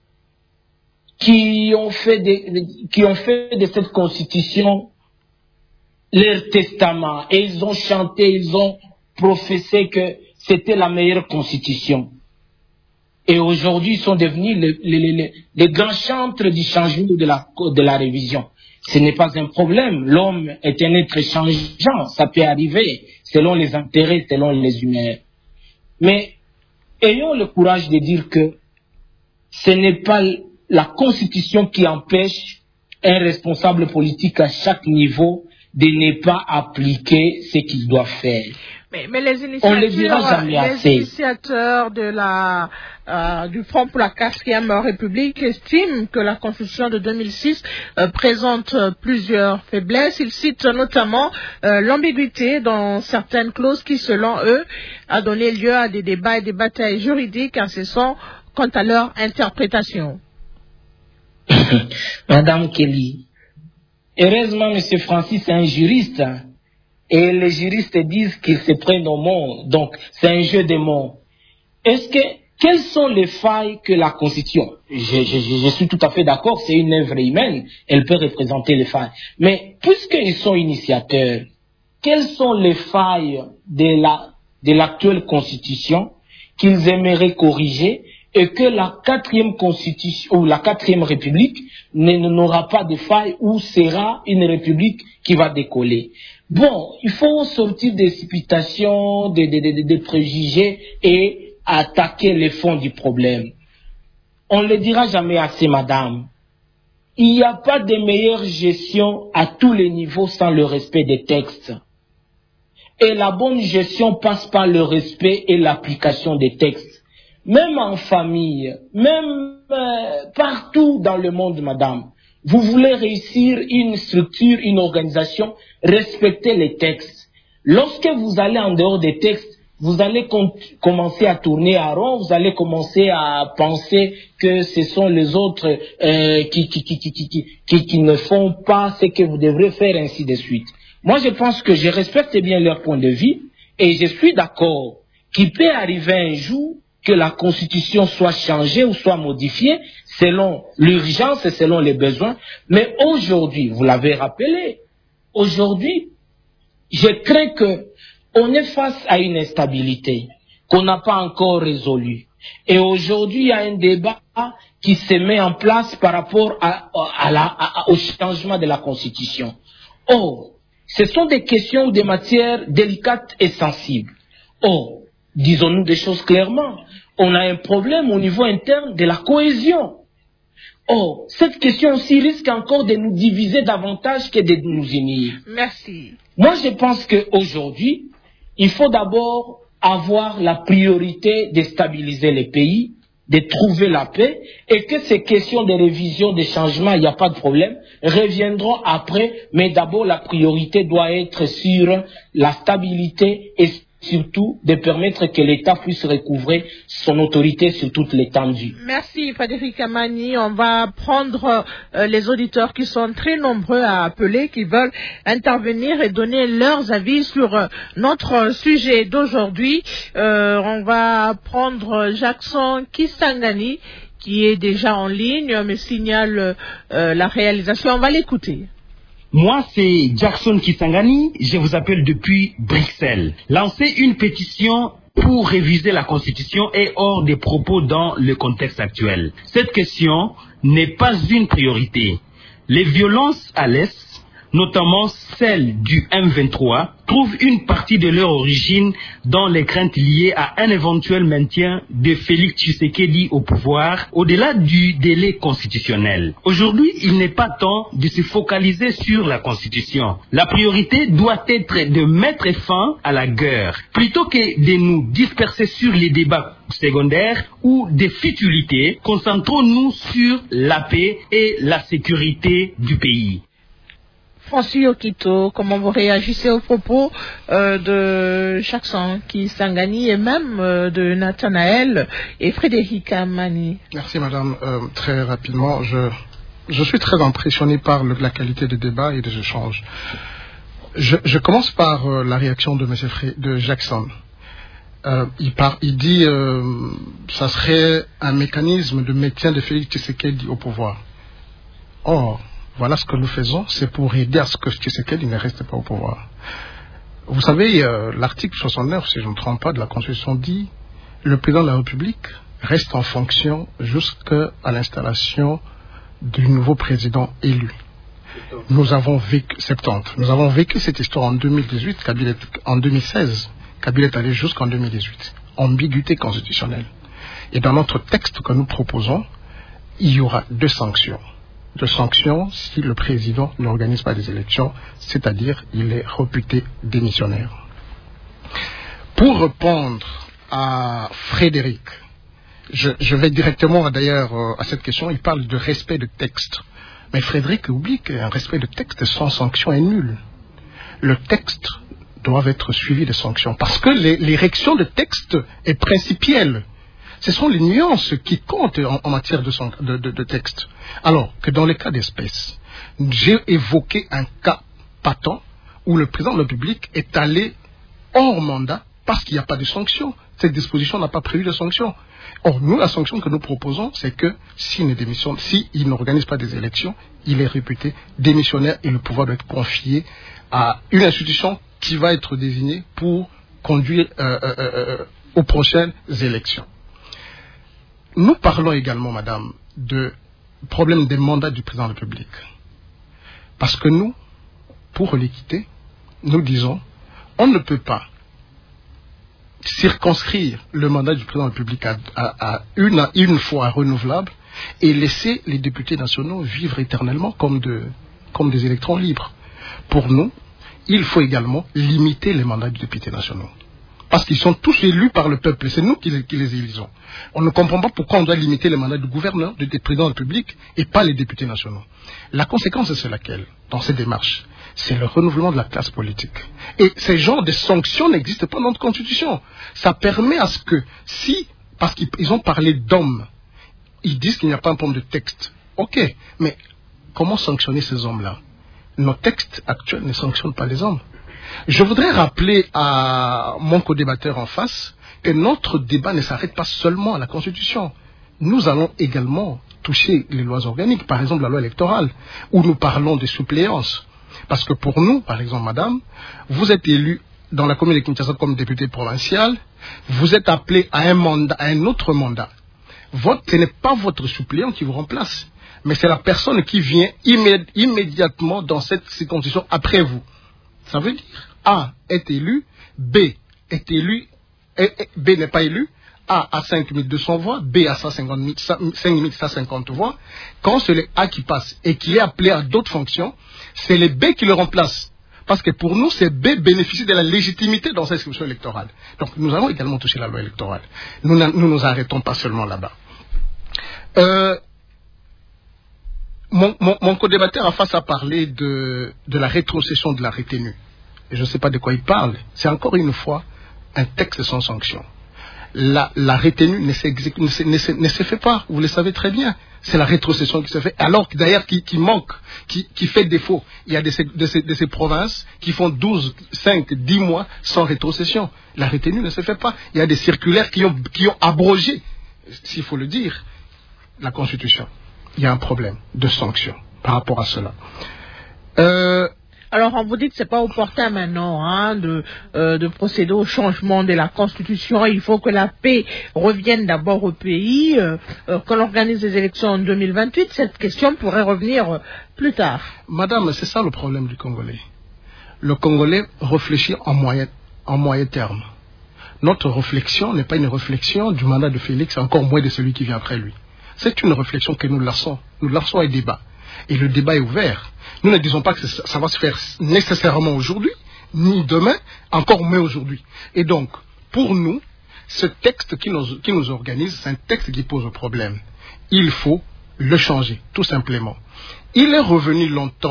qui ont fait de cette constitution leur testament. Et ils ont chanté, ils ont professé que c'était la meilleure constitution. Et aujourd'hui, ils sont devenus les grands chantres du changement de la révision. Ce n'est pas un problème. L'homme est un être changeant. Ça peut arriver selon les intérêts, selon les humeurs. Mais ayons le courage de dire que ce n'est pas la Constitution qui empêche un responsable politique à chaque niveau de ne pas appliquer ce qu'il doit faire. Mais les initiateurs du Front pour la 4e République estiment que la Constitution de 2006 présente plusieurs faiblesses. Ils citent notamment l'ambiguïté dans certaines clauses qui, selon eux, a donné lieu à des débats et des batailles juridiques incessants quant à leur interprétation. Madame Kelly, heureusement, M. Francis est un juriste. Et les juristes disent qu'ils se prennent au monde. Donc, c'est un jeu de mots. Quelles sont les failles que la Constitution, je suis tout à fait d'accord, c'est une œuvre humaine, elle peut représenter les failles. Mais, puisqu'ils sont initiateurs, quelles sont les failles de l'actuelle Constitution qu'ils aimeraient corriger et que la 4e Constitution, ou la 4e République n'aura pas de failles ou sera une République qui va décoller. Bon, il faut sortir des supputations, des préjugés et attaquer les fonds du problème. On ne le dira jamais assez, madame. Il n'y a pas de meilleure gestion à tous les niveaux sans le respect des textes. Et la bonne gestion passe par le respect et l'application des textes. Même en famille, même partout dans le monde, madame. Vous voulez réussir une structure, une organisation, respectez les textes. Lorsque vous allez en dehors des textes, vous allez commencer à tourner à rond, vous allez commencer à penser que ce sont les autres qui ne font pas ce que vous devrez faire, ainsi de suite. Moi, je pense que je respecte bien leur point de vue et je suis d'accord qu'il peut arriver un jour que la Constitution soit changée ou soit modifiée selon l'urgence et selon les besoins. Mais aujourd'hui, vous l'avez rappelé, aujourd'hui, je crains qu'on est face à une instabilité qu'on n'a pas encore résolue. Et aujourd'hui, il y a un débat qui se met en place par rapport au changement de la Constitution. Or, ce sont des questions ou des matières délicates et sensibles. Or, disons-nous des choses clairement, on a un problème au niveau interne de la cohésion. Or, cette question aussi risque encore de nous diviser davantage que de nous unir. Merci. Moi, je pense qu'aujourd'hui, il faut d'abord avoir la priorité de stabiliser les pays, de trouver la paix, et que ces questions de révision, de changement, il n'y a pas de problème, reviendront après, mais d'abord la priorité doit être sur la stabilité et surtout de permettre que l'État puisse recouvrer son autorité sur toute l'étendue. Merci Frédéric Amani. On va prendre les auditeurs qui sont très nombreux à appeler, qui veulent intervenir et donner leurs avis sur notre sujet d'aujourd'hui. On va prendre Jackson Kisangani qui est déjà en ligne, me signale la réalisation. On va l'écouter. Moi, c'est Jackson Kisangani, je vous appelle depuis Bruxelles. Lancer une pétition pour réviser la Constitution est hors des propos dans le contexte actuel. Cette question n'est pas une priorité. Les violences à l'Est, notamment celles du M23, trouvent une partie de leur origine dans les craintes liées à un éventuel maintien de Félix Tshisekedi au pouvoir au-delà du délai constitutionnel. Aujourd'hui, il n'est pas temps de se focaliser sur la Constitution. La priorité doit être de mettre fin à la guerre, plutôt que de nous disperser sur les débats secondaires ou des futilités. Concentrons-nous sur la paix et la sécurité du pays. Francis Okito, comment vous réagissez aux propos de Jackson Kisangani et même de Nathanaël et Frédéric Amani? Merci madame. Très rapidement, je suis très impressionné par la qualité des débats et des échanges. Je commence par la réaction de Jackson. Il dit ça serait un mécanisme de maintien de Félix Tshisekedi au pouvoir. Or, voilà ce que nous faisons, c'est pour aider à ce que Tshisekedi ne reste pas au pouvoir. Vous savez, l'article 69, si je ne me trompe pas, de la Constitution dit le président de la République reste en fonction jusqu'à l'installation du nouveau président élu. Nous avons vécu cette histoire en 2018, en 2016. Kabila est allé jusqu'en 2018. Ambiguïté constitutionnelle. Et dans notre texte que nous proposons, il y aura 2 sanctions. 2 sanctions si le président n'organise pas des élections, c'est-à-dire il est réputé démissionnaire. Pour répondre à Frédéric, je vais directement d'ailleurs à cette question, il parle de respect de texte. Mais Frédéric oublie qu'un respect de texte sans sanction est nul. Le texte doit être suivi de sanctions. Parce que l'érection de texte est principielle. Ce sont les nuances qui comptent en matière de texte. Alors que dans les cas d'espèce, j'ai évoqué un cas patent où le président de la République est allé hors mandat parce qu'il n'y a pas de sanction. Cette disposition n'a pas prévu de sanction. Or, nous, la sanction que nous proposons, c'est que s'il n'organise pas des élections, il est réputé démissionnaire et le pouvoir doit être confié à une institution qui va être désignée pour conduire aux prochaines élections. Nous parlons également, madame, de problème des mandats du président de la République. Parce que nous, pour l'équité, nous disons, on ne peut pas circonscrire le mandat du président de la République à une fois renouvelable et laisser les députés nationaux vivre éternellement comme des électrons libres. Pour nous, il faut également limiter les mandats des députés nationaux. Parce qu'ils sont tous élus par le peuple, c'est nous qui les élisons. On ne comprend pas pourquoi on doit limiter les mandats du gouverneur, du président de la République et pas les députés nationaux. La conséquence, c'est laquelle, dans ces démarches? C'est le renouvellement de la classe politique. Et ce genre de sanctions n'existe pas dans notre constitution. Ça permet à ce que, parce qu'ils ont parlé d'hommes, ils disent qu'il n'y a pas un problème de texte. Ok, mais comment sanctionner ces hommes-là? Nos textes actuels ne sanctionnent pas les hommes. Je voudrais rappeler à mon co-débatteur en face que notre débat ne s'arrête pas seulement à la Constitution. Nous allons également toucher les lois organiques, par exemple la loi électorale, où nous parlons des suppléances. Parce que pour nous, par exemple, madame, vous êtes élu dans la commune de Kinshasa comme député provincial, vous êtes appelé à un autre mandat. Ce n'est pas votre suppléant qui vous remplace, mais c'est la personne qui vient immédiatement dans cette circonscription après vous. Ça veut dire A est élu, B est élu, B n'est pas élu, A a 5200 voix, B a 5150 voix. Quand c'est le A qui passe et qui est appelé à d'autres fonctions, c'est le B qui le remplace. Parce que pour nous, c'est B bénéficie de la légitimité dans cette inscription électorale. Donc nous allons également toucher la loi électorale. Nous ne nous arrêtons pas seulement là-bas. Mon co-débatteur en face a parlé de la rétrocession de la retenue. Et je ne sais pas de quoi il parle. C'est encore une fois un texte sans sanction. La retenue ne se fait pas, vous le savez très bien. C'est la rétrocession qui se fait, alors que d'ailleurs qui manque, qui fait défaut. Il y a de ces provinces qui font 12, 5, 10 mois sans rétrocession. La retenue ne se fait pas. Il y a des circulaires qui ont abrogé, s'il faut le dire, la Constitution. Il y a un problème de sanction par rapport à cela. Alors, on vous dit que c'est pas opportun maintenant de procéder au changement de la Constitution. Il faut que la paix revienne d'abord au pays, qu'on organise des élections en 2028. Cette question pourrait revenir plus tard. Madame, c'est ça le problème du Congolais. Le Congolais réfléchit en moyen terme. Notre réflexion n'est pas une réflexion du mandat de Félix, encore moins de celui qui vient après lui. C'est une réflexion que nous lançons. Nous lançons un débat. Et le débat est ouvert. Nous ne disons pas que ça va se faire nécessairement aujourd'hui, ni demain, encore moins aujourd'hui. Et donc, pour nous, ce texte qui nous organise, c'est un texte qui pose problème. Il faut le changer, tout simplement. Il est revenu longtemps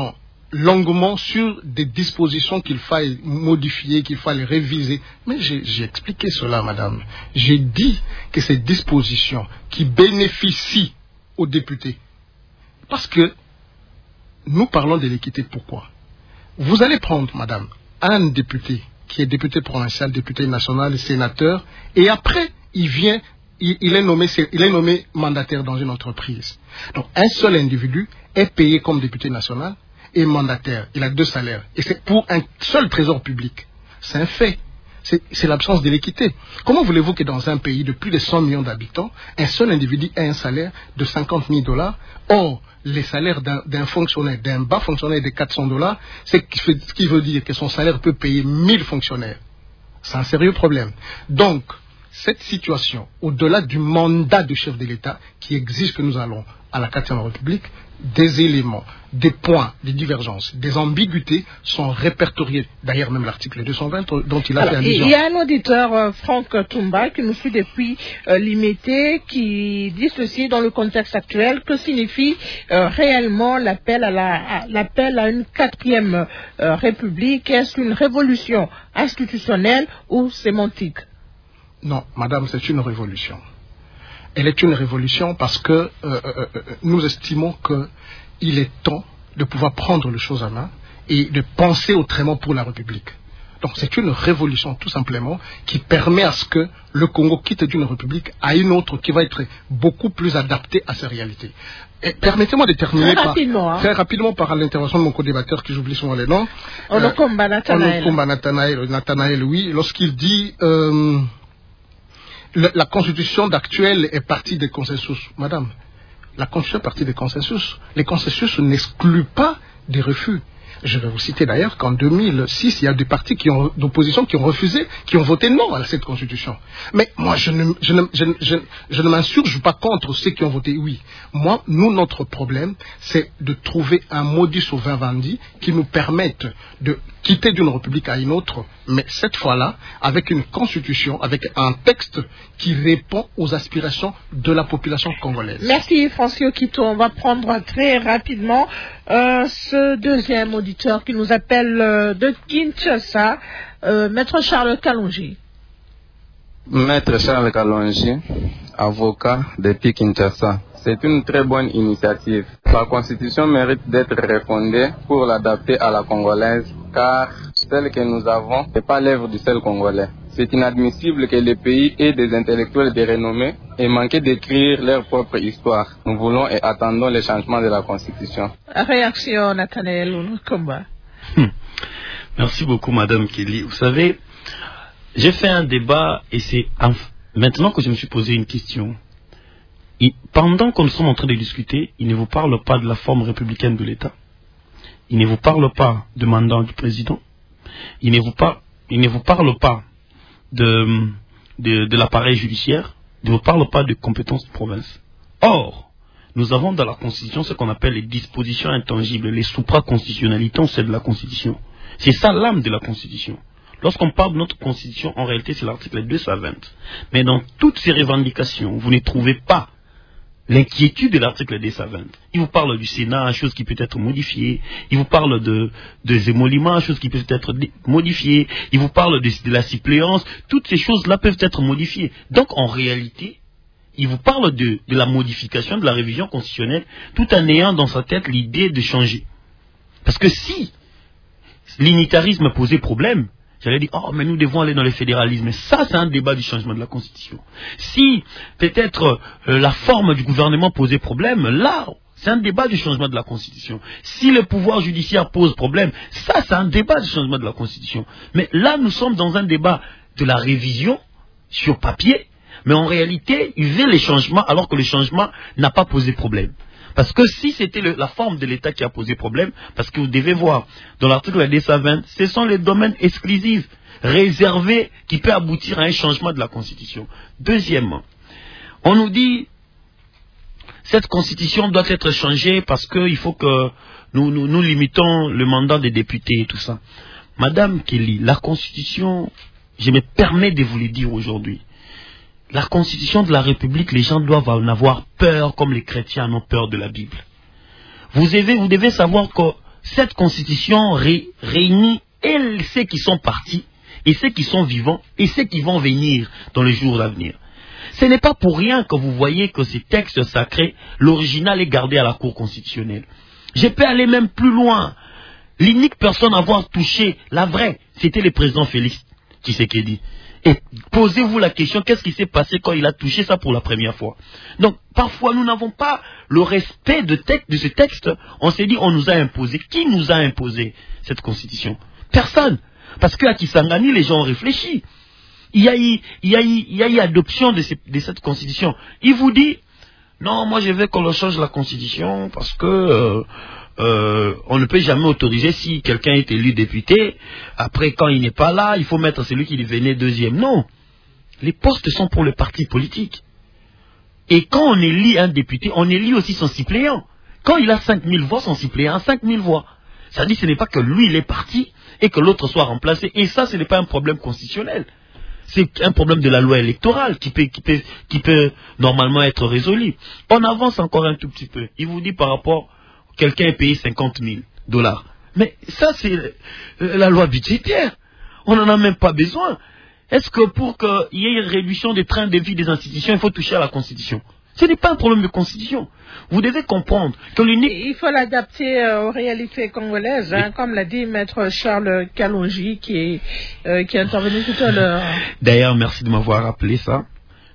longuement sur des dispositions qu'il faille modifier, qu'il faille réviser. Mais j'ai expliqué cela, madame. J'ai dit que ces dispositions qui bénéficient aux députés, parce que nous parlons de l'équité, pourquoi? Vous allez prendre, madame, un député qui est député provincial, député national, sénateur, et après, il est nommé mandataire dans une entreprise. Donc, un seul individu est payé comme député national et mandataire. Il a 2 salaires. Et c'est pour un seul trésor public. C'est un fait. C'est l'absence de l'équité. Comment voulez-vous que dans un pays de plus de 100 millions d'habitants, un seul individu ait un salaire de $50,000? Or, les salaires d'un fonctionnaire, d'un bas fonctionnaire de $400, c'est ce qui veut dire que son salaire peut payer 1000 fonctionnaires. C'est un sérieux problème. Donc, cette situation, au-delà du mandat du chef de l'État, qui exige que nous allons à la 4e République, des éléments, des points, des divergences, des ambiguïtés sont répertoriés. D'ailleurs, même l'article 220 dont il a fait allusion. Il y a un auditeur, Franck Toumba, qui nous suit depuis l'IMET, qui dit ceci dans le contexte actuel. Que signifie réellement l'appel à une 4e République? Est-ce une révolution institutionnelle ou sémantique? Non, madame, c'est une révolution. Elle est une révolution parce que nous estimons qu'il est temps de pouvoir prendre les choses en main et de penser autrement pour la République. Donc c'est une révolution tout simplement qui permet à ce que le Congo quitte d'une République à une autre qui va être beaucoup plus adaptée à ses réalités. Et permettez-moi de terminer très rapidement par l'intervention de mon co-débatteur, qui j'oublie souvent les noms. Onokomba Nathanaël, oui, lorsqu'il dit... la constitution d'actuelle est partie des consensus. Madame, la constitution est partie des consensus. Les consensus n'excluent pas des refus. Je vais vous citer d'ailleurs qu'en 2006, il y a des partis d'opposition qui ont refusé, qui ont voté non à cette constitution. Mais moi, je ne m'insurge pas contre ceux qui ont voté oui. Moi, notre problème, c'est de trouver un modus vivendi qui nous permette de quitter d'une république à une autre, mais cette fois-là, avec une constitution, avec un texte qui répond aux aspirations de la population congolaise. Merci, Francis Okito. On va prendre très rapidement ce deuxième auditeur qui nous appelle de Kinshasa, Maître Charles Kalonji. Maître Charles Kalonji, avocat depuis Kinshasa. C'est une très bonne initiative. La Constitution mérite d'être refondée pour l'adapter à la congolaise, car celle que nous avons n'est pas l'œuvre du seul Congolais. C'est inadmissible que les pays aient des intellectuels de renommée et manquent d'écrire leur propre histoire. Nous voulons et attendons le changement de la Constitution. Réaction, Nathanaël Onokomba. Merci beaucoup, Madame Kelly. Vous savez, j'ai fait un débat et c'est maintenant que je me suis posé une question. Pendant que nous sommes en train de discuter, il ne vous parle pas de la forme républicaine de l'État. Il ne vous parle pas du mandat du président. Il ne vous parle pas de l'appareil judiciaire. Il ne vous parle pas de compétences de province. Or, nous avons dans la Constitution ce qu'on appelle les dispositions intangibles, les supraconstitutionnalités, on sait de la Constitution. C'est ça l'âme de la Constitution. Lorsqu'on parle de notre Constitution, en réalité, c'est l'article 220. Mais dans toutes ces revendications, vous ne trouvez pas l'inquiétude de l'article 220. Il vous parle du Sénat, chose qui peut être modifiée. Il vous parle des émoluments, chose qui peut être modifiée. Il vous parle de la suppléance. Toutes ces choses-là peuvent être modifiées. Donc, en réalité, il vous parle de la modification, de la révision constitutionnelle, tout en ayant dans sa tête l'idée de changer. Parce que si l'unitarisme posait problème, j'allais dire, oh, mais nous devons aller dans le fédéralisme. Mais ça, c'est un débat du changement de la Constitution. Si, peut-être, la forme du gouvernement posait problème, là, c'est un débat du changement de la Constitution. Si le pouvoir judiciaire pose problème, ça, c'est un débat du changement de la Constitution. Mais là, nous sommes dans un débat de la révision sur papier, mais en réalité, il veut les changements alors que le changement n'a pas posé problème. Parce que si c'était la forme de l'État qui a posé problème, parce que vous devez voir, dans l'article 220, ce sont les domaines exclusifs, réservés, qui peuvent aboutir à un changement de la Constitution. Deuxièmement, on nous dit, cette Constitution doit être changée parce qu'il faut que nous limitons le mandat des députés et tout ça. Madame Kelly, la Constitution, je me permets de vous le dire aujourd'hui, la Constitution de la République, les gens doivent en avoir peur comme les chrétiens en ont peur de la Bible. Vous devez savoir que cette constitution réunit et ceux qui sont partis, et ceux qui sont vivants, et ceux qui vont venir dans les jours à venir. Ce n'est pas pour rien que vous voyez que ces textes sacrés, l'original est gardé à la Cour constitutionnelle. Je peux aller même plus loin. L'unique personne à avoir touché la vraie, c'était le président Félix Tshisekedi. Et posez-vous la question, qu'est-ce qui s'est passé quand il a touché ça pour la première fois? Donc, parfois, nous n'avons pas le respect de ce texte. On s'est dit, on nous a imposé. Qui nous a imposé cette constitution? Personne. Parce qu'à Kisangani, les gens ont réfléchi. Il y a eu adoption de cette constitution. Il vous dit, non, moi je veux qu'on change la constitution parce que on ne peut jamais autoriser si quelqu'un est élu député. Après, quand il n'est pas là, il faut mettre celui qui devenait deuxième. Non. Les postes sont pour le parti politique. Et quand on élit un député, on élit aussi son suppléant. Quand il a 5000 voix, son suppléant a 5000 voix. Ça dit que ce n'est pas que lui, il est parti et que l'autre soit remplacé. Et ça, ce n'est pas un problème constitutionnel. C'est un problème de la loi électorale qui peut normalement être résolu. On avance encore un tout petit peu. Il vous dit par rapport, quelqu'un est payé $50 000. Mais ça, c'est la loi budgétaire. On n'en a même pas besoin. Est-ce que pour qu'il y ait une réduction des trains de vie des institutions, il faut toucher à la Constitution? Ce n'est pas un problème de Constitution. Vous devez comprendre que l'unique... Il faut l'adapter aux réalités congolaises, hein, comme l'a dit Maître Charles Kalonji qui est intervenu tout à l'heure. D'ailleurs, merci de m'avoir rappelé ça.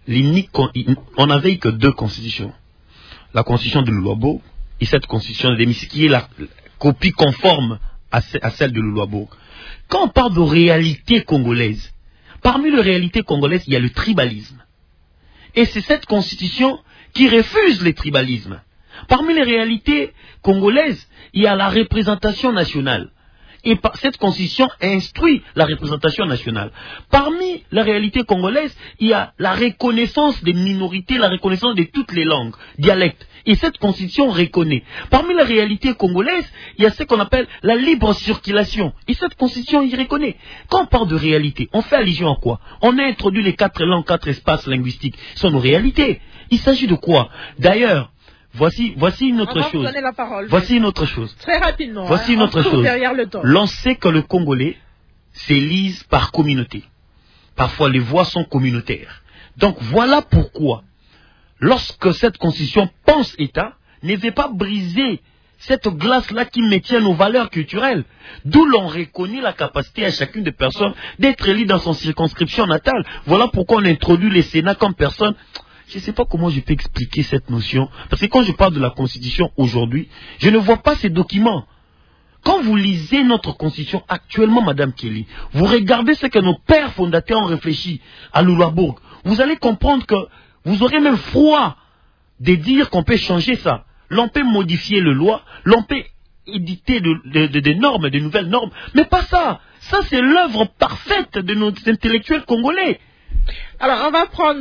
On n'avait eu que 2 constitutions. La constitution de Luluabo et cette constitution de Démissi, qui est la copie conforme à celle de Luluabo. Quand on parle de réalité congolaise, parmi les réalités congolaises, il y a le tribalisme. Et c'est cette constitution qui refuse le tribalisme. Parmi les réalités congolaises, il y a la représentation nationale. Et cette constitution instruit la représentation nationale. Parmi la réalité congolaise, il y a la reconnaissance des minorités, la reconnaissance de toutes les langues, dialectes. Et cette constitution reconnaît. Parmi la réalité congolaise, il y a ce qu'on appelle la libre circulation. Et cette constitution y reconnaît. Quand on parle de réalité, on fait allusion à quoi? On a introduit les 4 langues, 4 espaces linguistiques. Ce sont nos réalités. Il s'agit de quoi? D'ailleurs, voici une autre chose. Voici une autre chose. Très rapidement. Voici une autre chose. L'on sait que le Congolais s'élise par communauté. Parfois, les voix sont communautaires. Donc, voilà pourquoi, lorsque cette constitution pense État, ne veut pas briser cette glace-là qui maintient nos valeurs culturelles. D'où l'on reconnaît la capacité à chacune des personnes d'être élue dans son circonscription natale. Voilà pourquoi on introduit les Sénats comme personne. Je ne sais pas comment je peux expliquer cette notion. Parce que quand je parle de la Constitution aujourd'hui, je ne vois pas ces documents. Quand vous lisez notre Constitution actuellement, Madame Kelly, vous regardez ce que nos pères fondateurs ont réfléchi à Luluabo, vous allez comprendre que vous aurez même froid de dire qu'on peut changer ça. L'on peut modifier les lois, l'on peut éditer des normes, de nouvelles normes, mais pas ça. Ça, c'est l'œuvre parfaite de nos intellectuels congolais. Alors, on va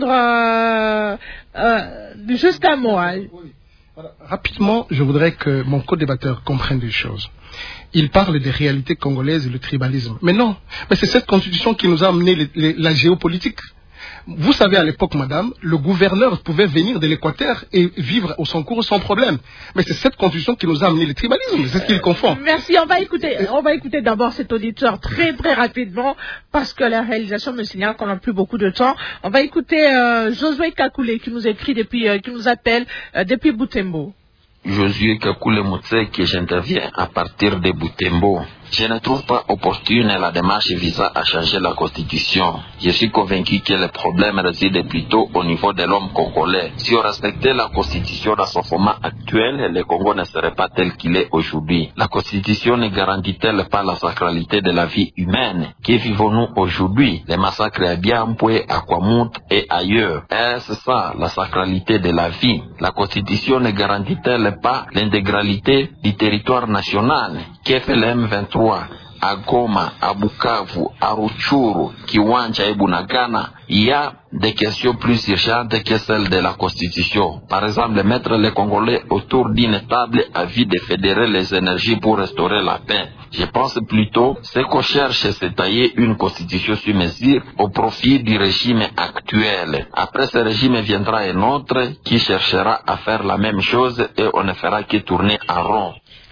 prendre juste un mot. Rapidement, je voudrais que mon co-débatteur comprenne des choses. Il parle des réalités congolaises et le tribalisme. Mais non, mais c'est cette constitution qui nous a amené la géopolitique. Vous savez, à l'époque, madame, le gouverneur pouvait venir de l'Équateur et vivre au son cours sans problème. Mais c'est cette constitution qui nous a amené le tribalisme. C'est ce qu'il confond. Merci. On va écouter d'abord cet auditeur très, très rapidement parce que la réalisation me signale qu'on n'a plus beaucoup de temps. On va écouter Josué Kakoulé qui nous écrit qui nous appelle depuis Butembo. Josué Kakoulé Moutsé, que j'interviens à partir de Butembo. Je ne trouve pas opportune la démarche visant à changer la constitution. Je suis convaincu que le problème réside plutôt au niveau de l'homme congolais. Si on respectait la constitution dans son format actuel, le Congo ne serait pas tel qu'il est aujourd'hui. La constitution ne garantit-elle pas la sacralité de la vie humaine? Que vivons-nous aujourd'hui? Les massacres à Biampoué, à Kwamut et ailleurs. Est-ce ça, la sacralité de la vie? La constitution ne garantit-elle pas l'intégralité du territoire national? Que fait le M23 à Goma, à Bukavu, à Rutshuru, Kiwanja et Bunagana? Il y a des questions plus urgentes que celles de la Constitution. Par exemple, mettre les Congolais autour d'une table à vide de fédérer les énergies pour restaurer la paix. Je pense plutôt ce qu'on cherche, c'est tailler une constitution sur mesure au profit du régime actuel. Après ce régime viendra un autre qui cherchera à faire la même chose et on ne fera que tourner en rond.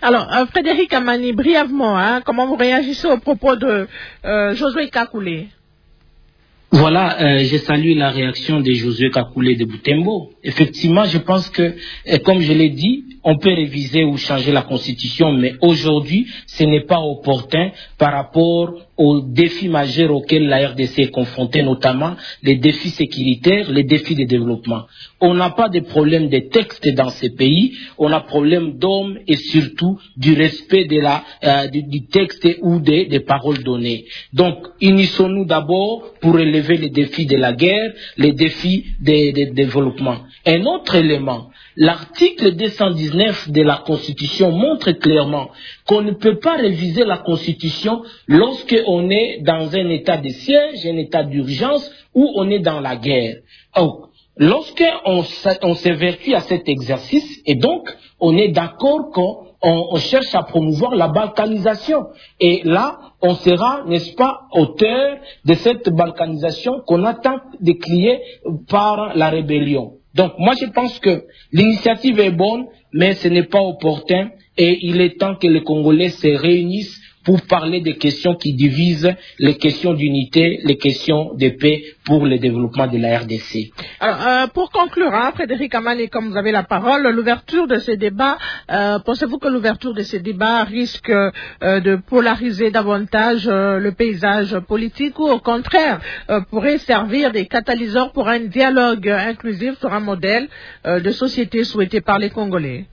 Alors, Frédéric Amani, brièvement, comment vous réagissez au propos de Josué Kakoulé? Voilà, j'ai salué la réaction de Josué Kakoulé de Butembo. Effectivement, je pense que, comme je l'ai dit, on peut réviser ou changer la Constitution, mais aujourd'hui, ce n'est pas opportun par rapport aux défis majeurs auxquels la RDC est confrontée, notamment les défis sécuritaires, les défis de développement. On n'a pas de problème de texte dans ces pays, on a problème d'hommes et surtout du respect de du texte ou des paroles données. Donc, unissons-nous d'abord pour relever les défis de la guerre, les défis de développement. Un autre élément, l'article 219 de la Constitution montre clairement qu'on ne peut pas réviser la Constitution lorsqu'on est dans un état de siège, un état d'urgence ou on est dans la guerre. Donc, lorsqu'on s'évertue à cet exercice, et donc on est d'accord qu'on cherche à promouvoir la balkanisation. Et là, on sera, n'est-ce pas, auteur de cette balkanisation qu'on attend décriée par la rébellion. Donc, moi, je pense que l'initiative est bonne, mais ce n'est pas opportun et il est temps que les Congolais se réunissent pour parler des questions qui divisent, les questions d'unité, les questions de paix pour le développement de la RDC. Alors, pour conclure, Frédéric Amani, comme vous avez la parole, l'ouverture de ces débats, pensez-vous que l'ouverture de ces débats risque de polariser davantage le paysage politique ou au contraire pourrait servir des catalyseurs pour un dialogue inclusif sur un modèle de société souhaité par les Congolais?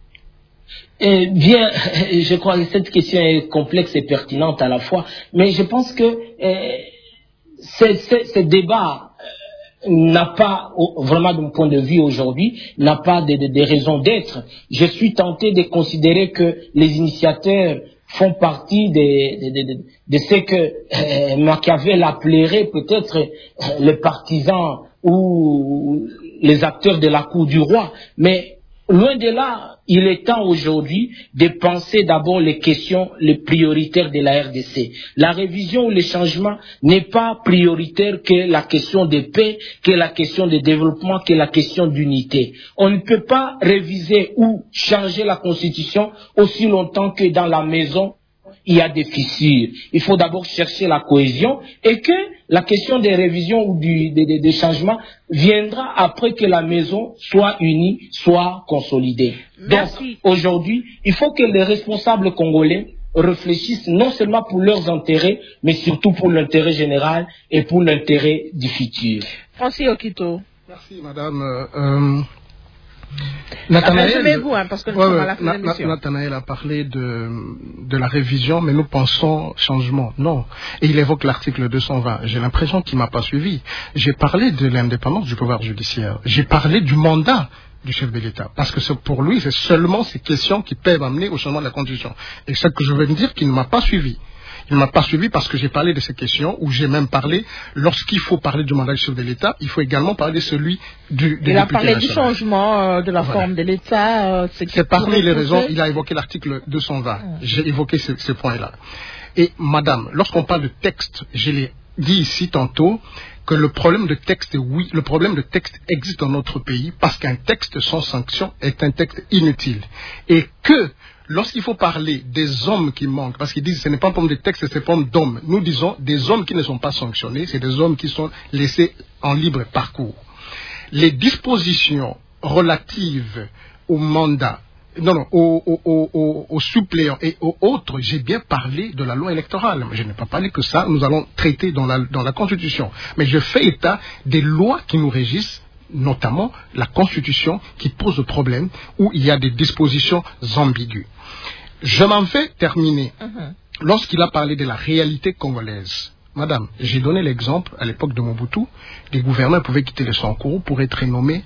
Bien, je crois que cette question est complexe et pertinente à la fois, mais je pense que ce débat n'a pas, vraiment de mon point de vue aujourd'hui, n'a pas de raison d'être. Je suis tenté de considérer que les initiateurs font partie de ce que Machiavel appellerait peut-être les partisans ou les acteurs de la cour du roi, mais loin de là, il est temps aujourd'hui de penser d'abord les questions les prioritaires de la RDC. La révision ou le changement n'est pas prioritaire que la question de paix, que la question de développement, que la question d'unité. On ne peut pas réviser ou changer la Constitution aussi longtemps que dans la maison il y a des fissures. Il faut d'abord chercher la cohésion et que la question des révisions ou des changements viendra après que la maison soit unie, soit consolidée. Merci. Donc, aujourd'hui, il faut que les responsables congolais réfléchissent non seulement pour leurs intérêts, mais surtout pour l'intérêt général et pour l'intérêt du futur. Francis Okito. Merci, madame. Nathanaël, parce que nous sommes à la fin de l'émission. Nathanaël a parlé de la révision, mais nous pensons changement. Non. Et il évoque l'article 220. J'ai l'impression qu'il ne m'a pas suivi. J'ai parlé de l'indépendance du pouvoir judiciaire. J'ai parlé du mandat du chef de l'État. Parce que pour lui, c'est seulement ces questions qui peuvent amener au changement de la Constitution. Et ce que je veux dire, qu'il ne m'a pas suivi. Il ne m'a pas suivi parce que j'ai parlé de ces questions, où j'ai même parlé, lorsqu'il faut parler du mandat du chef de l'État, il faut également parler de celui du député national. Il a parlé du changement de la forme de l'État. C'est parmi les raisons, il a évoqué l'article 220. J'ai évoqué ce point-là. Et madame, lorsqu'on parle de texte, je l'ai dit ici tantôt, que le problème de texte, oui, le problème de texte existe dans notre pays parce qu'un texte sans sanction est un texte inutile. Et que lorsqu'il faut parler des hommes qui manquent, parce qu'ils disent que ce n'est pas un problème de texte, c'est un problème d'hommes. Nous disons des hommes qui ne sont pas sanctionnés, c'est des hommes qui sont laissés en libre parcours. Les dispositions relatives au mandat, aux suppléants et aux autres, j'ai bien parlé de la loi électorale. Je n'ai pas parlé que ça, nous allons traiter dans la Constitution. Mais je fais état des lois qui nous régissent, notamment la Constitution qui pose problème, où il y a des dispositions ambiguës. Je m'en vais terminer. Lorsqu'il a parlé de la réalité congolaise, madame, j'ai donné l'exemple, à l'époque de Mobutu, les gouverneurs pouvaient quitter le Sankuru pour être nommés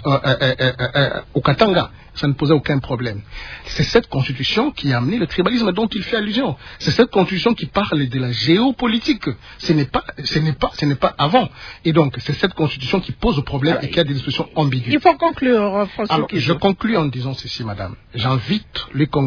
au Katanga. Ça ne posait aucun problème. C'est cette constitution qui a amené le tribalisme dont il fait allusion. C'est cette constitution qui parle de la géopolitique. Ce n'est pas avant. Et donc, c'est cette constitution qui pose problème et qui a des dispositions ambiguës. Il faut conclure, François. Alors, je conclus en disant ceci, madame. J'invite les Congolais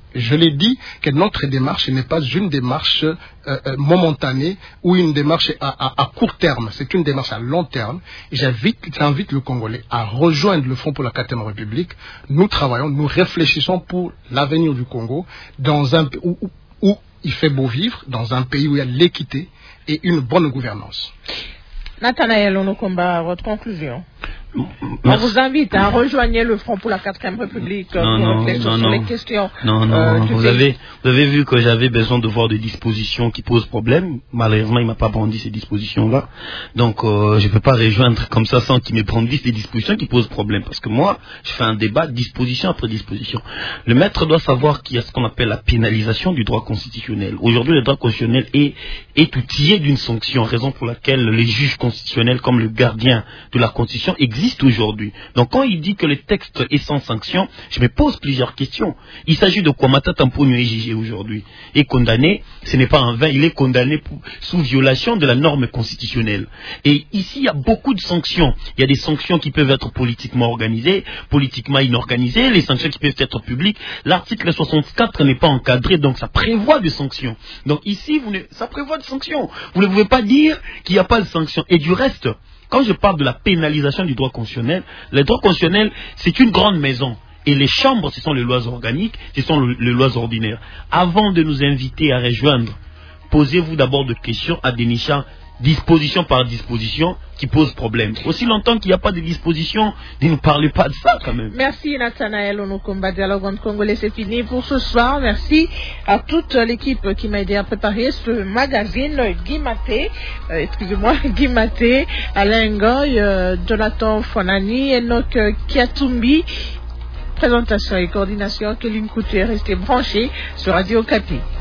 Je l'ai dit que notre démarche n'est pas une démarche momentanée ou une démarche à court terme. C'est une démarche à long terme. J'invite le Congolais à rejoindre le Front pour la 4e République. Nous travaillons, nous réfléchissons pour l'avenir du Congo dans un pays où il fait beau vivre, dans un pays où il y a l'équité et une bonne gouvernance. Nathanaël Onokomba, votre conclusion? On vous invite à rejoindre le Front pour la 4e République pour réfléchir sur les questions. Vous avez vu que j'avais besoin de voir des dispositions qui posent problème. Malheureusement, il m'a pas brandi ces dispositions-là. Donc, je peux pas rejoindre comme ça sans qu'il me brandisse des dispositions qui posent problème. Parce que moi, je fais un débat disposition après disposition. Le maître doit savoir qu'il y a ce qu'on appelle la pénalisation du droit constitutionnel. Aujourd'hui, le droit constitutionnel est outillé d'une sanction, raison pour laquelle les juges constitutionnels, comme le gardien de la Constitution, existent aujourd'hui. Donc quand il dit que le texte est sans sanction, je me pose plusieurs questions. Il s'agit de quoi? Matata Mponyo est jugé aujourd'hui, est condamné, ce n'est pas en vain, il est condamné sous violation de la norme constitutionnelle. Et ici, il y a beaucoup de sanctions. Il y a des sanctions qui peuvent être politiquement organisées, politiquement inorganisées, les sanctions qui peuvent être publiques. L'article 64 n'est pas encadré, donc ça prévoit des sanctions. Donc ici, ça prévoit des sanctions. Vous ne pouvez pas dire qu'il n'y a pas de sanctions. Et du reste, quand je parle de la pénalisation du droit constitutionnel, le droit constitutionnel, c'est une grande maison. Et les chambres, ce sont les lois organiques, ce sont les lois ordinaires. Avant de nous inviter à rejoindre, posez-vous d'abord des questions à dénichant disposition par disposition qui pose problème. Aussi longtemps qu'il n'y a pas de disposition, ne nous parlez pas de ça quand même. Merci Nathanaël Onokomba, Dialogue entre Congolais, c'est fini pour ce soir. Merci à toute l'équipe qui m'a aidé à préparer ce magazine. Guy Maté, Guy Maté, Alain Goy, Jonathan Fonani, Enoch Kiatumbi. Présentation et coordination, Kéline Couture, restez branchés sur Radio Okapi.